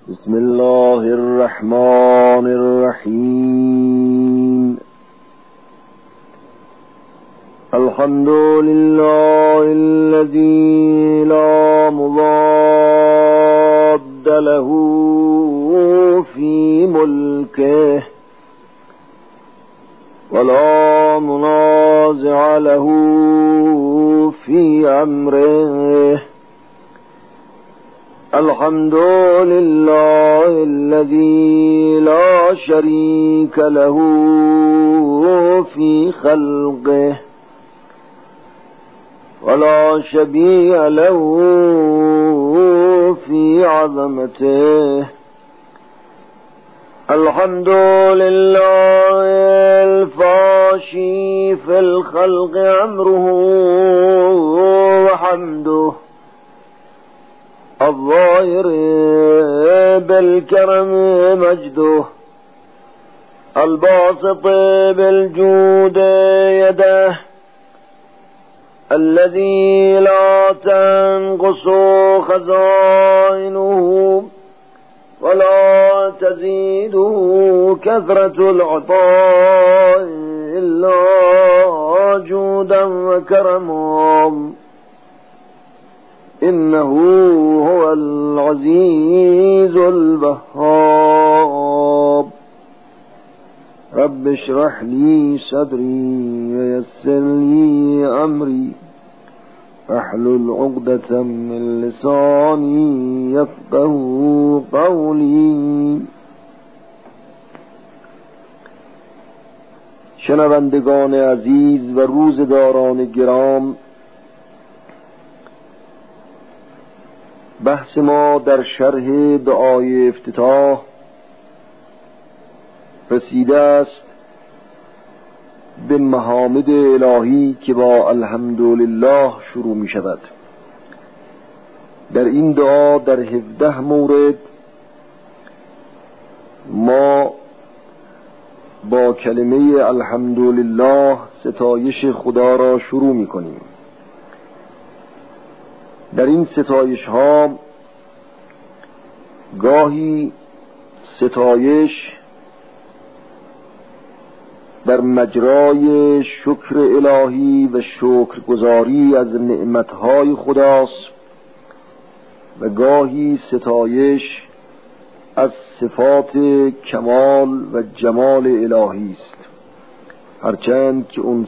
بسم الله الرحمن الرحیم. الحمد لله الذي لا مضاد له في ملكه ولا منازع له في أمره. الحمد لله الذي لا شريك له في خلقه ولا شبيه له في عظمته. الحمد لله الفاشي في الخلق أمره وحمده، الظاهر بالكرم مجده، الباسط بالجود يده، الذي لا تنقص خزائنه ولا تزيده كثرة العطاء إلا جودا وكرما. إنه هو العزيز الوهاب. رب اشرح لي صدري ويسر لي أمري واحلل عقدة من لساني يفقهوا قولي. شنوندگان عزیز و روزگاران گرام، بحث ما در شرح دعای افتتاح رسیده است به محامد الهی که با الحمدلله شروع می شود. در این دعا در 17 مورد ما با کلمه الحمدلله ستایش خدا را شروع می کنیم. در این ستایش ها گاهی ستایش در مجرای شکر الهی و شکرگزاری از نعمتهای خداست و گاهی ستایش از صفات کمال و جمال الهی است، هرچند که اون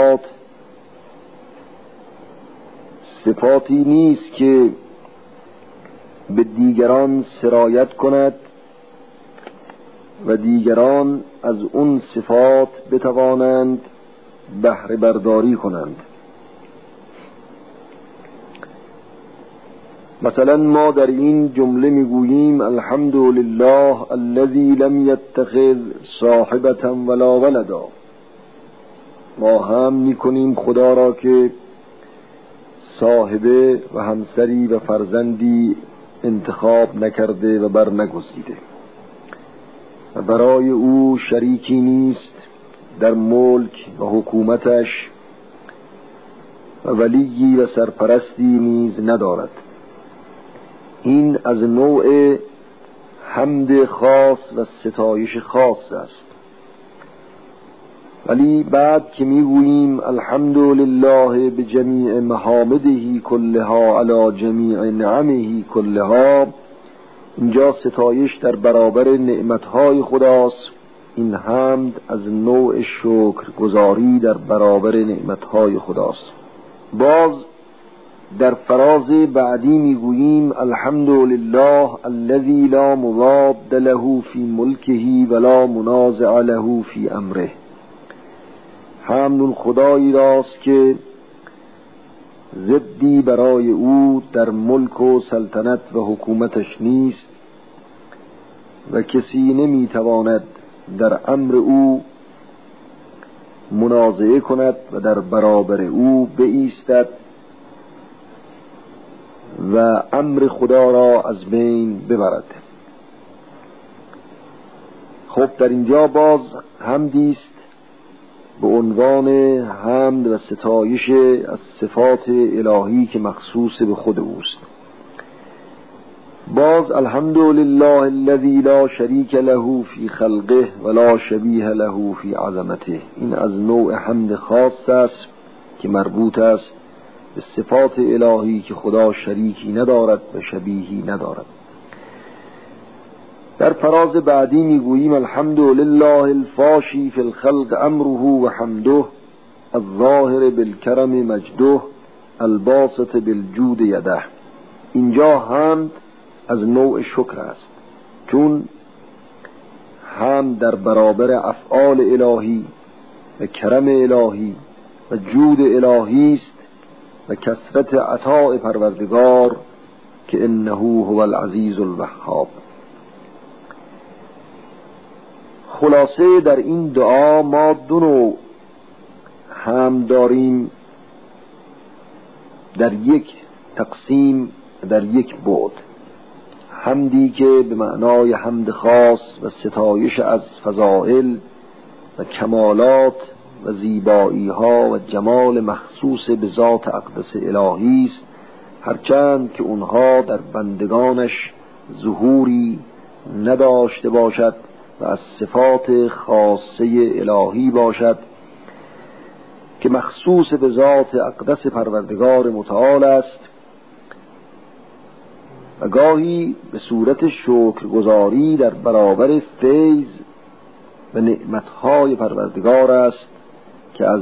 صفاتی نیست که به دیگران سرایت کند و دیگران از اون صفات بتوانند بهره برداری کنند. مثلا ما در این جمله میگوییم الحمد لله الذي لم يتخذ صاحبة ولا ولدا. ما هم میکنیم خدا را که صاحبه و همسری و فرزندی انتخاب نکرده و بر نگزیده و برای او شریکی نیست در ملک و حکومتش و ولیی و سرپرستی نیز ندارد. این از نوع حمد خاص و ستایش خاص است. ولی بعد که میگوییم الحمد لله بجمیع محامده کلها علی جمیع نعمه کلها، اینجا ستایش در برابر نعمتهای خداست. این حمد از نوع شکرگزاری در برابر نعمتهای خداست. باز در فراز بعدی میگوییم الحمد لله الذي لا مضاد له في ملكه ولا منازع له في امره. حمد خدایی راست که ضدی برای او در ملک و سلطنت و حکومتش نیست و کسی نمیتواند در امر او منازعه کند و در برابر او بایستد و امر خدا را از بین ببرد. خب در اینجا باز حمدی است به عنوان حمد و ستایش از صفات الهی که مخصوص به خود اوست. باز الحمدلله الذی لا شریک له فی خلقه ولا شبیه له فی عظمته. این از نوع حمد خاص است که مربوط است به صفات الهی که خدا شریکی ندارد و شبیهی ندارد. در فراز بعدی میگوییم الحمدلله الفاشی فی الخلق امره و حمده الظاهر بالکرم مجده الباسط بالجود یده. اینجا حمد از نوع شکر است، چون حمد در برابر افعال الهی و کرم الهی و جود الهی است و کثرت عطاء پروردگار که انه هو العزیز الوهاب. خلاصه در این دعا ما دو نوع حمد داریم، در یک تقسیم، در یک بعد. حمدی که به معنای حمد خاص و ستایش از فضائل و کمالات و زیبایی ها و جمال مخصوص به ذات اقدس الهی است، هرچند که اونها در بندگانش ظهوری نداشته باشد و از صفات خاصه الهی باشد که مخصوص به ذات اقدس پروردگار متعال است، و گاهی به صورت شکرگزاری در برابر فیض و نعمتهای پروردگار است که از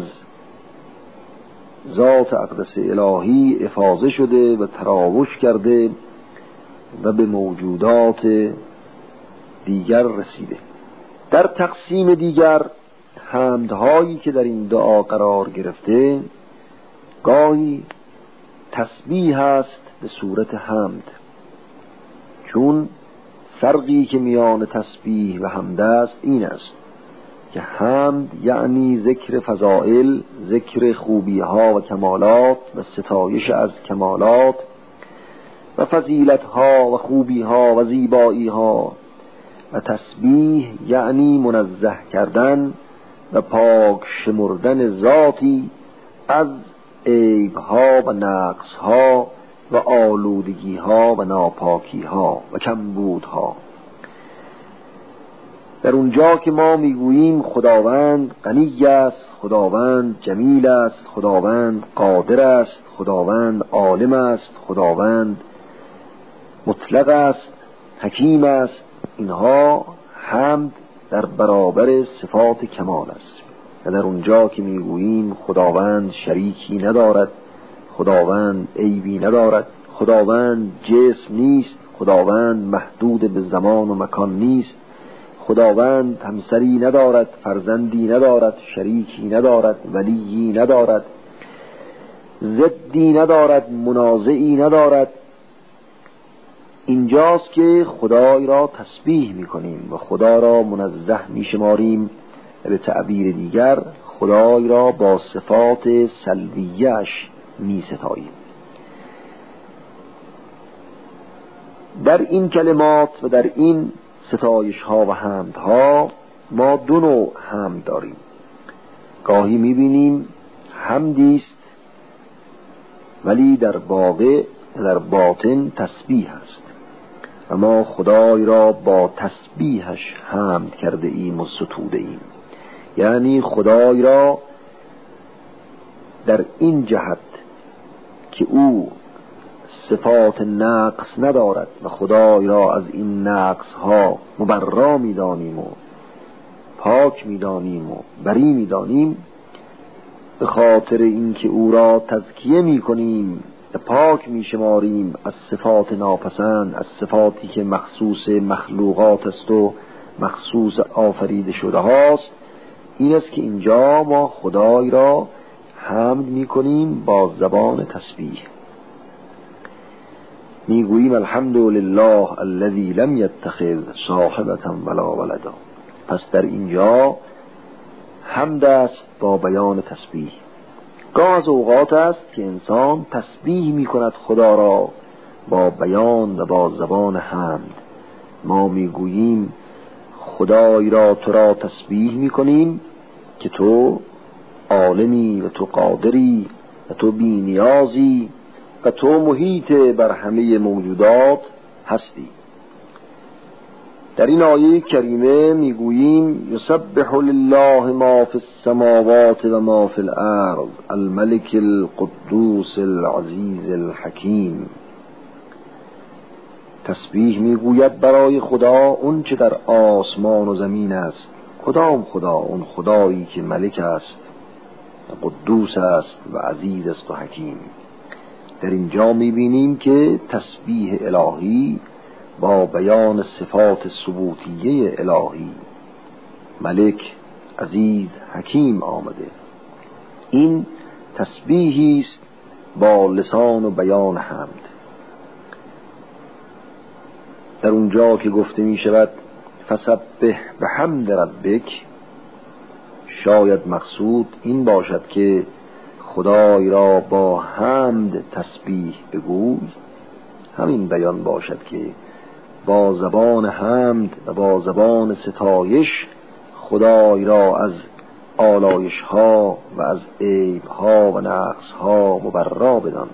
ذات اقدس الهی افاضه شده و تراوش کرده و به موجودات دیگر رسیده. در تقسیم دیگر حمدهایی که در این دعا قرار گرفته گاهی تسبیح است به صورت حمد، چون فرقی که میان تسبیح و حمد است این است که حمد یعنی ذکر فضائل، ذکر خوبی ها و کمالات و ستایش از کمالات و فضیلت ها و خوبی ها و زیبایی ها، و تسبیح یعنی منزه کردن و پاک شمردن ذاتی از عیبها و نقصها و آلودگیها و ناپاکیها و کمبودها. در اونجا که ما میگوییم خداوند غنی است، خداوند جمیل است، خداوند قادر است، خداوند عالم است، خداوند مطلق است، حکیم است، اینها حمد در برابر صفات کمال است. و در اونجا که میگوییم خداوند شریکی ندارد، خداوند عیبی ندارد، خداوند جسم نیست، خداوند محدود به زمان و مکان نیست، خداوند همسری ندارد، فرزندی ندارد، شریکی ندارد، ولیی ندارد، ضدی ندارد، منازعی ندارد، اینجاست که خدای را تسبیح می‌کنیم و خدا را منزه می‌شماریم و به تعبیر دیگر خدای را با صفات سلبیه‌اش می‌ستاییم. در این کلمات و در این ستایش ها و حمد ها ما دو نوع حمد داریم. گاهی می‌بینیم حمدی است ولی در واقع در باطن تسبیح است و ما خدای را با تسبیحش حمد کرده ایم و ستوده ایم، یعنی خدای را در این جهت که او صفات نقص ندارد و خدای را از این نقص ها مبرا می‌دانیم و پاک می‌دانیم و بری می‌دانیم، به خاطر اینکه او را تزکیه می‌کنیم و پاک می‌شماریم از صفات ناپسند، از صفاتی که مخصوص مخلوقات است و مخصوص آفریده شده هاست، این است که اینجا ما خدای را حمد می‌کنیم با زبان تسبیح. میگوییم الحمدلله الذی لم یتخذ صاحبة ولا ولدا. پس در اینجا حمد است با بیان تسبیح. گاه از اوقات است که انسان تسبیح میکند خدا را با بیان و با زبان حمد. ما میگوییم خدای را تو را تسبیح میکنیم که تو عالمی و تو قادری و تو بی نیازی و تو محیط بر همه موجودات هستی. در این آیه کریمه میگوییم یسبح لله ما فی السماوات و ما فی الارض الملک القدوس العزیز الحکیم. تسبیح میگوید برای خدا اون چه در آسمان و زمین است. کدام خدا؟ اون خدایی که ملک است و قدوس است و عزیز است و حکیم. در اینجا میبینیم که تسبیح الهی با بیان صفات ثبوتیه الهی، ملک، عزیز، حکیم آمده. این تسبیحی است با لسان و بیان حمد. در اونجا که گفته می شود فسبح بحمد ربک، شاید مقصود این باشد که خدای را با حمد تسبیح بگوی. همین بیان باشد که با زبان حمد و با زبان ستایش خدای را از آلایش ها و از عیب ها و نقص ها مبرا بدان،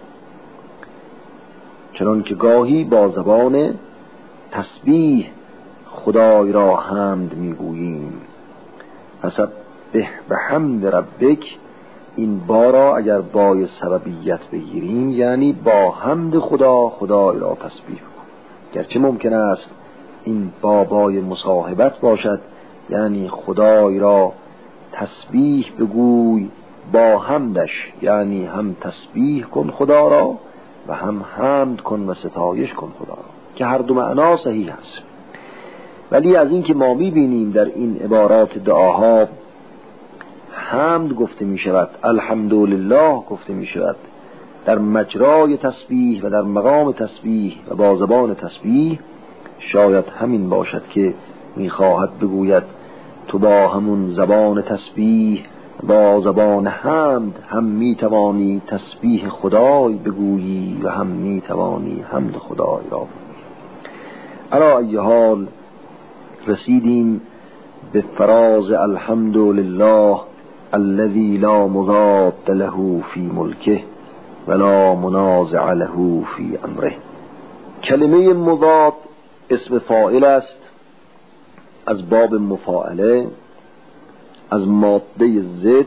چنان که گاهی با زبان تسبیح خدای را حمد میگوییم. فسبح بحمد ربک، این بارا اگر بای سببیت بگیریم یعنی با حمد خدای را تسبیح کن. گرچه ممکن است این بابای مصاحبت باشد، یعنی خدای را تسبیح بگوی با حمدش، یعنی هم تسبیح کن خدا را و هم حمد کن و ستایش کن خدا را، که هر دو معنا صحیح است. ولی از این که ما می‌بینیم در این عبارات دعاها حمد گفته می شود، الحمدلله گفته می شود، در مجرای تسبیح و در مقام تسبیح و با زبان تسبیح، شاید همین باشد که می‌خواهد بگوید تو با همون زبان تسبیح با زبان حمد هم می‌توانی تسبیح خدای بگویی و هم می‌توانی حمد خدای را بگویی. علی ای حال رسیدیم به فراز الحمدلله الذي لا مضاد له في ملكه ولا منازع له في امره. کلمه مضاد اسم فاعل است از باب مفاعله، از ماده ضد،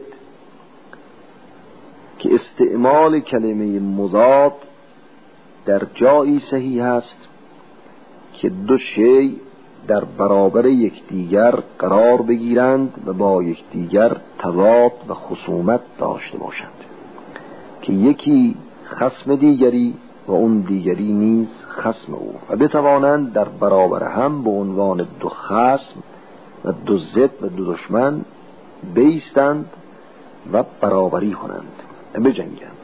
که استعمال کلمه مضاد در جایی صحیح است که دو شی در برابر یکدیگر قرار بگیرند و با یکدیگر تضاد و خصومت داشته باشند، که یکی خصم دیگری و اون دیگری نیز خصم او، و بتوانند در برابر هم به عنوان دو خصم و دو ضد و دو دشمن بایستند و برابری کنند، بجنگند.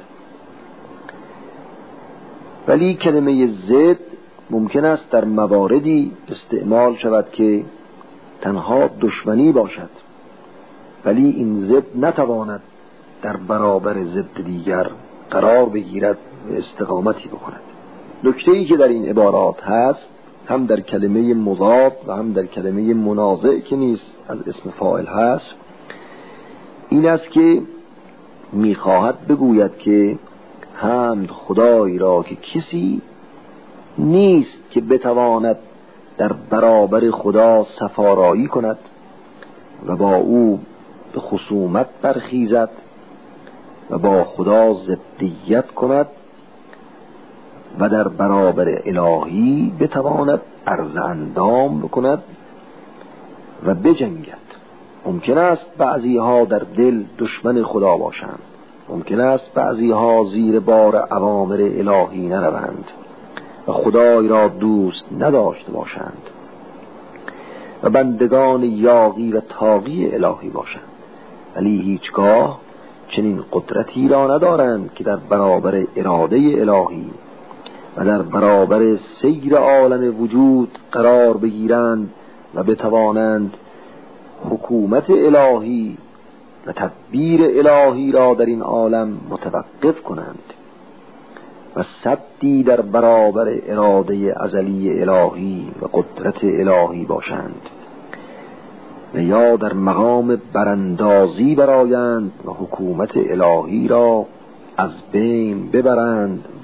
ولی کلمه ضد ممکن است در مواردی استعمال شود که تنها دشمنی باشد، ولی این ضد نتواند در برابر ضد دیگر قرار بگیرد و استقامتی بکند. نکته‌ای که در این عبارات هست، هم در کلمه مضاد و هم در کلمه منازع که نیست از اسم فاعل هست، این است که میخواهد بگوید که حمد خدای را که کسی نیست که بتواند در برابر خدا صفارایی کند و با او به خصومت برخیزد و با خدا ضدیت کند و در برابر الهی بتواند عرض اندام بکند و بجنگد. ممکن است بعضی ها در دل دشمن خدا باشند، ممکن است بعضی ها زیر بار اوامر الهی نروند و خدای را دوست نداشته باشند و بندگان یاغی و طاغی الهی باشند، ولی هیچگاه چنین قدرتی را ندارند که در برابر اراده الهی و در برابر سیر عالم وجود قرار بگیرند و بتوانند حکومت الهی و تدبیر الهی را در این عالم متوقف کنند و سدی در برابر اراده ازلی الهی و قدرت الهی باشند و یا در مقام براندازی برآیند و حکومت الهی را از بین ببرند و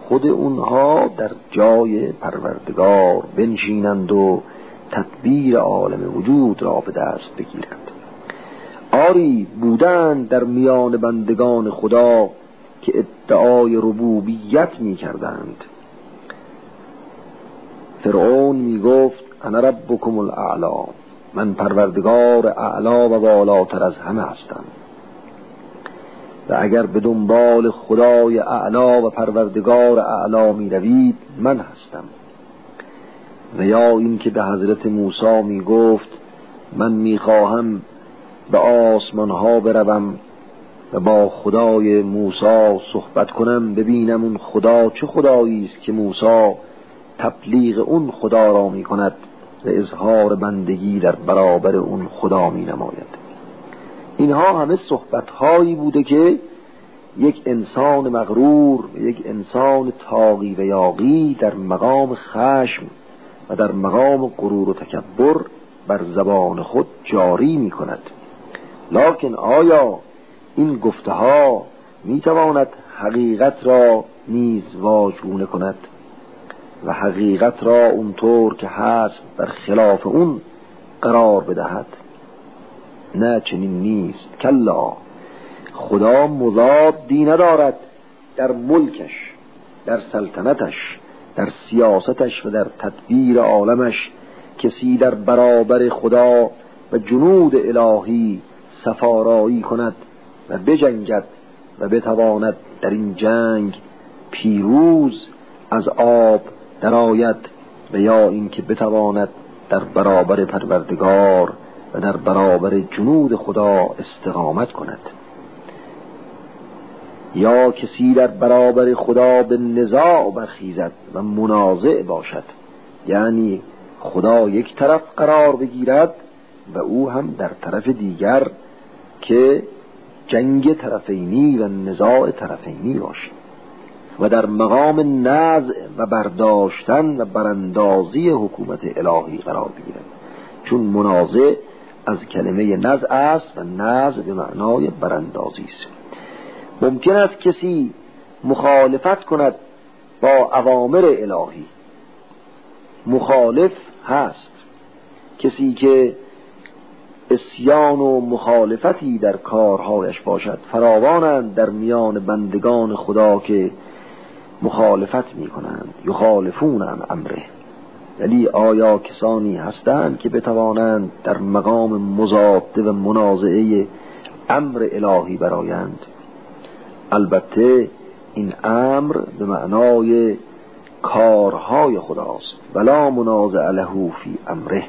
خود اونها در جای پروردگار بنشینند و تدبیر عالم وجود را به دست بگیرند. آری بودند در میان بندگان خدا که ادعای ربوبیت می کردند. فرعون می گفت انا ربکم الاعلی، من پروردگار اعلا و بالاتر از همه هستم. و اگر به دنبال خدای اعلا و پروردگار اعلا می روید من هستم. و یا این که به حضرت موسی می گفت من می خواهم به آسمان ها بروم و با خدای موسی صحبت کنم، ببینم اون خدا چه خدایی است که موسی تبلیغ اون خدا را می کند و اظهار بندگی در برابر اون خدا می نماید. اینها همه صحبت هایی بوده که یک انسان مغرور و یک انسان طاغی و یاغی در مقام خشم و در مقام غرور و تکبر بر زبان خود جاری می کند. لکن آیا این گفته ها می تواند حقیقت را نیز واژگونه کند و حقیقت را اونطور که هست بر خلاف اون قرار بدهد؟ نه، چنین نیست. کلا، خدا مضادی ندارد در ملکش، در سلطنتش، در سیاستش و در تدبیر عالمش. کسی در برابر خدا و جنود الهی سفارایی کند و بجنگد و بتواند در این جنگ پیروز از آب درآید، و یا اینکه بتواند در برابر پروردگار و در برابر جنود خدا استقامت کند، یا کسی در برابر خدا به نزاع برخیزد و منازع باشد، یعنی خدا یک طرف قرار بگیرد و او هم در طرف دیگر، که جنگ طرفینی و نزاع طرفینی باشد و در مقام نزع و برداشتن و براندازی حکومت الهی قرار بگیرد. چون منازع از کلمه نزع است و نزع به معنای براندازی است. ممکن است کسی مخالفت کند با اوامر الهی، مخالف هست. کسی که عصیان و مخالفتی در کارهایش باشد، فراوانند در میان بندگان خدا که مخالفت می کنند، یخالفون عن امره. ولی آیا کسانی هستند که بتوانند در مقام مضاده و منازعه امر الهی برآیند؟ البته این امر به معنای کارهای خداست، ولا منازع له فی امره.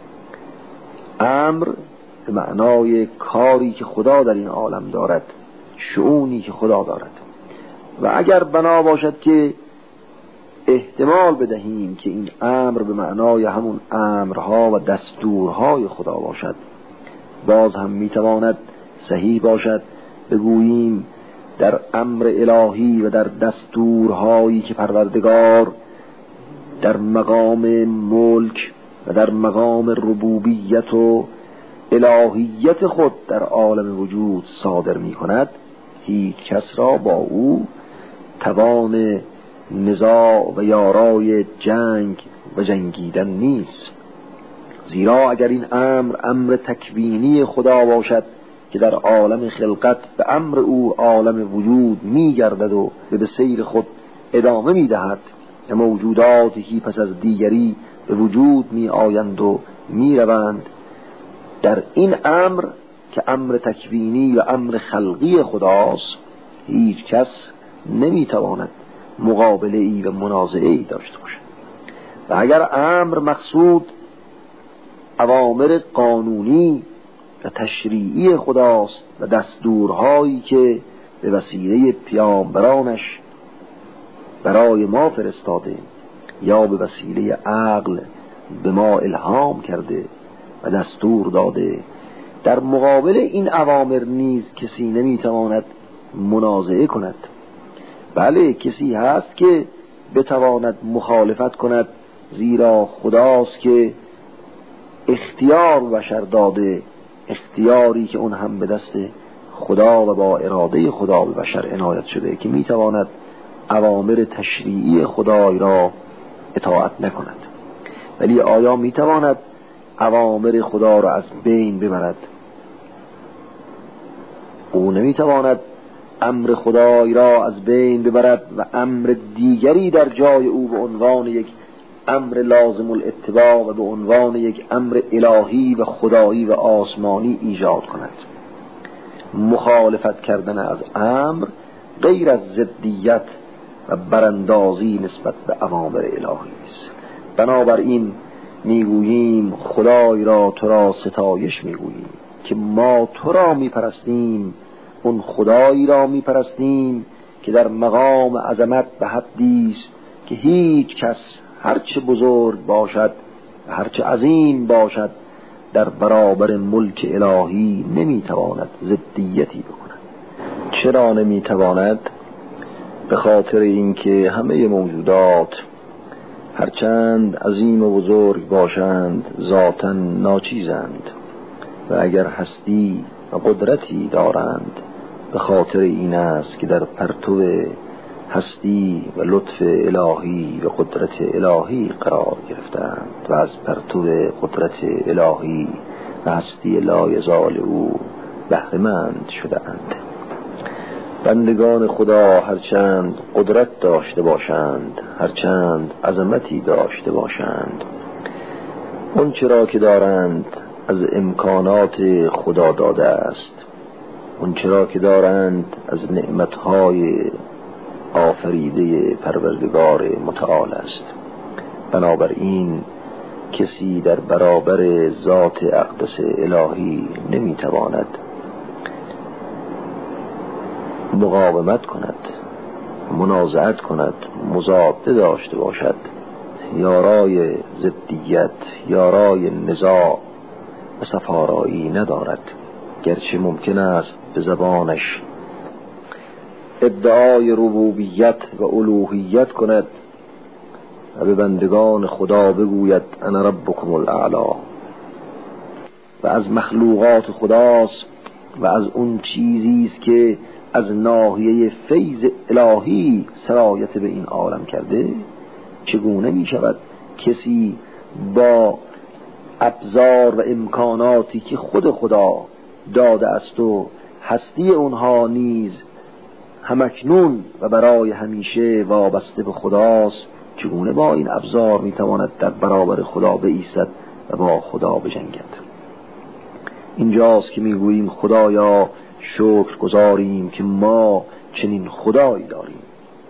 امر به معنای کاری که خدا در این عالم دارد، شؤونی که خدا دارد. و اگر بنا باشد که احتمال بدهیم که این امر به معنای همون امرها و دستورهای خدا باشد، باز هم میتواند صحیح باشد بگوییم در امر الهی و در دستورهایی که پروردگار در مقام ملک و در مقام ربوبیت و الهیت خود در عالم وجود صادر می کند، هیچ کس را با او توان نزاع و یارای جنگ و جنگیدن نیست. زیرا اگر این امر تکوینی خدا باشد که در عالم خلقت به امر او عالم وجود می گردد و به سیر خود ادامه می دهد و موجوداتی که پس از دیگری به وجود می آیند و می روند، در این امر که امر تکوینی و امر خلقی خداست، هیچ کس نمی تواند مقابله ای و منازعه ای داشته باشد. و اگر امر مقصود اوامر قانونی و تشریعی خداست و دستورهایی که به وسیله پیامبرانش برای ما فرستاده یا به وسیله عقل به ما الهام کرده و دستور داده، در مقابل این اوامر نیز کسی نمیتواند منازعه کند. بله، کسی هست که بتواند مخالفت کند، زیرا خداست که اختیار بشر داده، اختیاری که اون هم به دست خدا و با اراده خدا به بشر عنایت شده که میتواند اوامر تشریعی خدای را اطاعت نکند. ولی آیا میتواند اوامر خدا را از بین ببرد؟ او نمیتواند امر خدای را از بین ببرد و امر دیگری در جای او به عنوان یک امر لازم الاتباع و به عنوان یک امر الهی و خدایی و آسمانی ایجاد کند. مخالفت کردن از امر غیر از ضدیت و براندازی نسبت به اوامر الهی است. بنابراین میگوییم خدای را تو را ستایش میگوییم که ما تو را میپرستیم، اون خدایی را میپرستیم که در مقام عظمت به حدی است که هیچ کس هرچه بزرگ باشد و هرچه عظیم باشد در برابر ملک الهی نمیتواند ضدیتی بکند. چرا نمیتواند؟ به خاطر اینکه همه موجودات هرچند عظیم و بزرگ باشند ذاتاً ناچیزند و اگر هستی و قدرتی دارند به خاطر این است که در پرتو هستی و لطف الهی و قدرت الهی قرار گرفتند و از پرتو قدرت الهی و هستی لایزال او بهره‌مند شدند. بندگان خدا هرچند قدرت داشته باشند، هرچند عظمتی داشته باشند، اون چرا که دارند از امکانات خدا داده است، اون چرا که دارند از نعمتهای آفریده پروردگار متعال است. بنابراین کسی در برابر ذات اقدس الهی نمیتواند مقاومت کند، منازعت کند، مضاده داشته باشد، یارای ضدیت، یارای نزاع و صفارایی ندارد. گرچه ممکن است به زبانش ادعای ربوبیت و الوهیت کند و به بندگان خدا بگوید انا ربکم الاعلی و از مخلوقات خداست و از اون چیزی است که از ناحیه فیض الهی سرایت به این عالم کرده، چگونه می شود کسی با ابزار و امکاناتی که خود خدا داده است و هستی اونها نیز همکنون و برای همیشه وابسته به خداست، چگونه با این ابزار میتواند در برابر خدا بایستد و با خدا بجنگد؟ اینجاست که میگوییم خدایا شکر گزاریم که ما چنین خدایی داریم.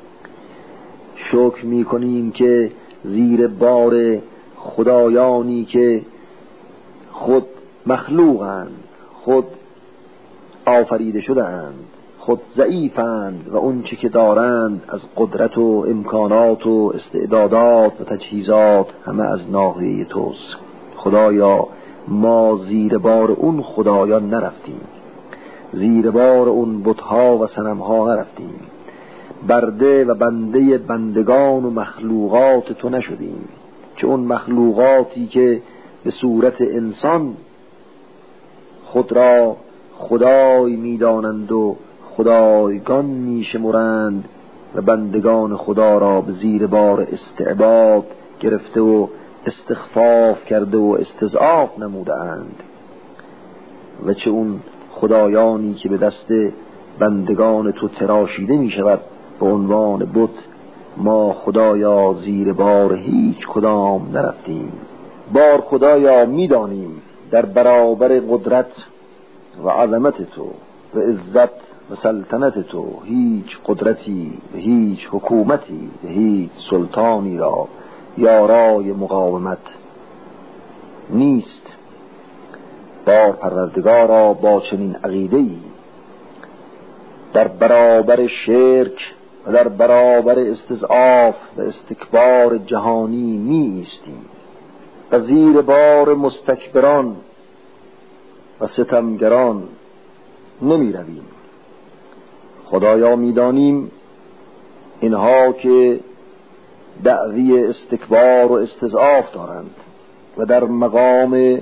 شکر میکنیم که زیر بار خدایانی که خود مخلوقند، خود آفریده شدند، خود ضعیفند و اون چه که دارند از قدرت و امکانات و استعدادات و تجهیزات همه از ناحیه توست. خدایا ما زیر بار اون خدایان نرفتیم، زیر بار اون بتها و صنمها نرفتیم، برده و بنده بندگان و مخلوقات تو نشدیم، چه اون مخلوقاتی که به صورت انسان خود را خدای میدانند و خدایگان میشمرند و بندگان خدا را به زیر بار استعباد گرفته و استخفاف کرده و استضعاف نمودند، و چه اون خدایانی که به دست بندگان تو تراشیده می شود به عنوان بت. ما خدایا زیر بار هیچ کدام نرفتیم. بار خدایا می دانیم در برابر قدرت و عظمت تو و عزت و سلطنت تو هیچ قدرتی و هیچ حکومتی و هیچ سلطانی را یارای مقاومت نیست. بار پروردگارا با چنین عقیده‌ای در برابر شرک و در برابر استضعاف و استکبار جهانی می ایستیم و زیر بار مستکبران و ستمگران نمی رویم. خدایا می دانیم اینها که دعوی استکبار و استضعاف دارند و در مقام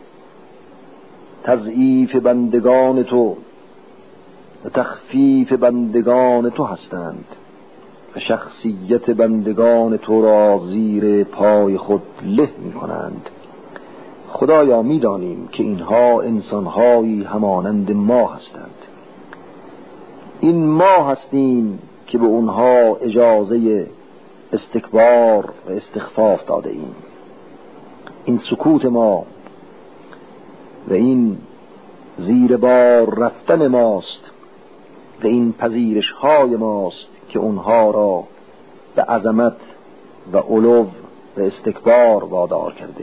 تضعیف بندگان تو و تخفیف بندگان تو هستند و شخصیت بندگان تو را زیر پای خود له می کنند. خدایا می دانیم که اینها انسانهایی همانند ما هستند. این ما هستیم که به اونها اجازه استکبار و استخفاف داده ایم. این سکوت ما و این زیر بار رفتن ماست و این پذیرش های ماست که اونها را به عظمت و علو و استکبار وادار کرده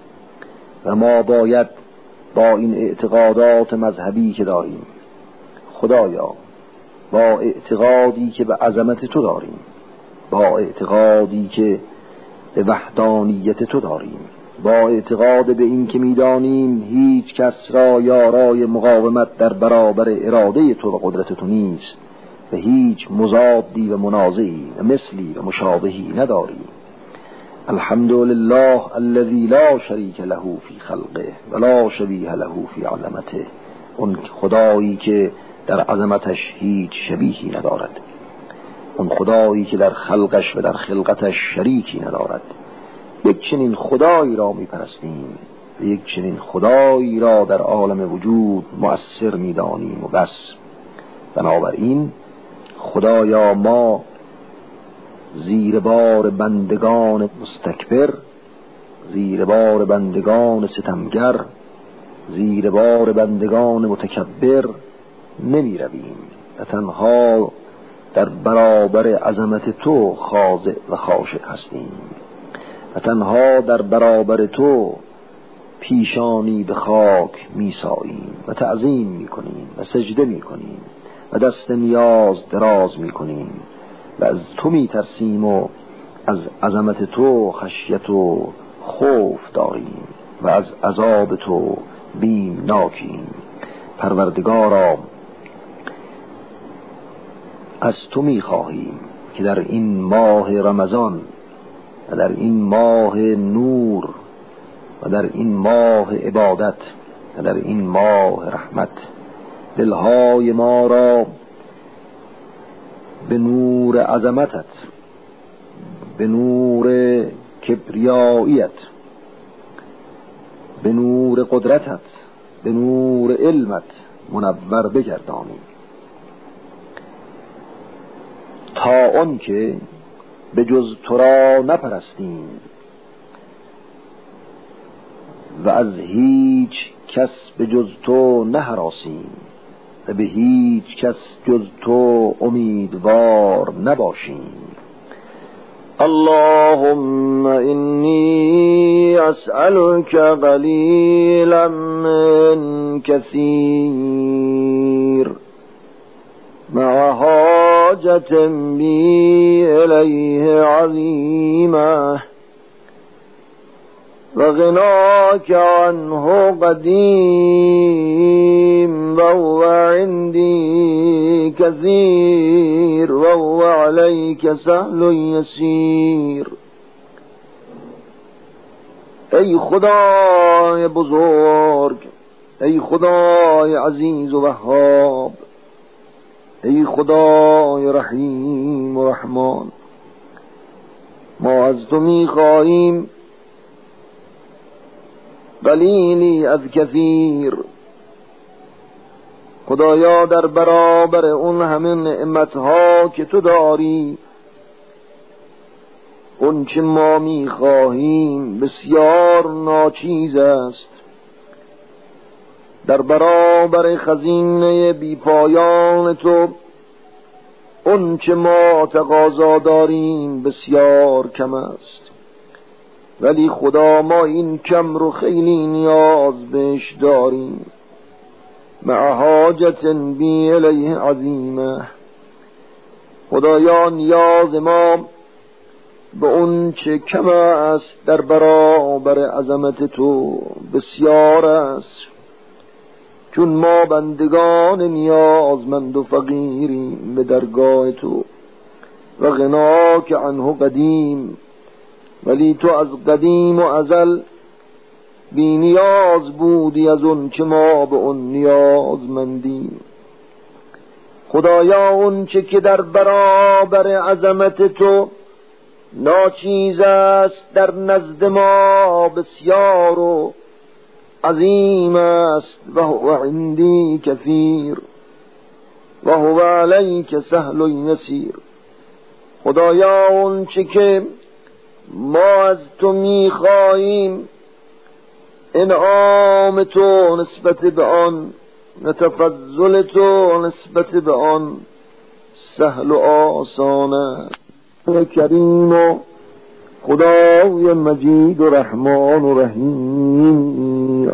و ما باید با این اعتقادات مذهبی که داریم، خدایا با اعتقادی که به عظمت تو داریم، با اعتقادی که به وحدانیت تو داریم، با اعتقاد به این که میدانیم هیچ کس را یارای مقاومت در برابر اراده تو و قدرت تو نیست و هیچ مضادی و منازعی و مثلی و مشابهی نداری. الحمد لله الذي لا شریک له فی خلقه ولا شبیه له فی عظمته. اون خدایی که در عظمتش هیچ شبیهی ندارد، اون خدایی که در خلقش و در خلقتش شریکی ندارد. یک چنین خدایی را میپرستیم و یک چنین خدایی را در عالم وجود مؤثر میدانیم و بس. بنابراین خدایا ما زیر بار بندگان مستکبر، زیر بار بندگان ستمگر، زیر بار بندگان متکبر نمی رویم و تنها در برابر عظمت تو خاضع و خاشع هستیم و تنها در برابر تو پیشانی به خاک می ساییم و تعظیم می کنیم و سجده می کنیم و دست نیاز دراز می کنیم و از تو می ترسیم و از عظمت تو خشیت و خوف داریم و از عذاب تو بیمناکیم. پروردگارا از تو می خواهیم که در این ماه رمضان و در این ماه نور و در این ماه عبادت و در این ماه رحمت دلهای ما را به نور عظمتت، به نور کبریاییت، به نور قدرتت، به نور علمت منور بگردانی تا آن که به جز تو را نپرستیم و از هیچ کس به جز تو نهراسیم و به هیچ کس جز تو امیدوار نباشیم. اللهم إني أسألك قليلا من كثير مع حاجة بي إليه عظيمة وغناك عنه قديم وهو عندي كثير وهو عليك سهل يسير. ای خدای بزرگ، ای خدای عزیز و وهاب، ای خدای رحیم و رحمان، ما از تو می‌خواهیم قلیلی از کثیر. خدایا در برابر اون همه نعمتها که تو داری، اون چه ما می‌خواهیم بسیار ناچیز است. در برابر خزینه بی پایان تو اون چه ما تقاضا داریم بسیار کم است. ولی خدا ما این کم رو خیلی نیاز بهش داریم. مع حاجت بی الیه عظیمه. خدایا نیاز ما به اون چه کم است در برابر عظمت تو بسیار است، چون ما بندگان نیازمند و فقیریم به درگاه تو. و غناک عنه قدیم، ولی تو از قدیم و ازل بی نیاز بودی از اون که ما به اون نیازمندیم. خدایا اون چه که در برابر عظمت تو ناچیز است در نزد ما بسیار و عظیم است و هو عندی کثیر و هو علیک سهل و یسیر. خدایا اون چه که ما از تو میخواهیم انعام تو نسبت به آن و تفضل تو نسبت به آن سهل و آسان است. کریم و خدای مجید و رحمان و رحیم.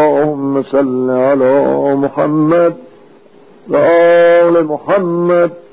اللهم صل علی محمد و آل محمد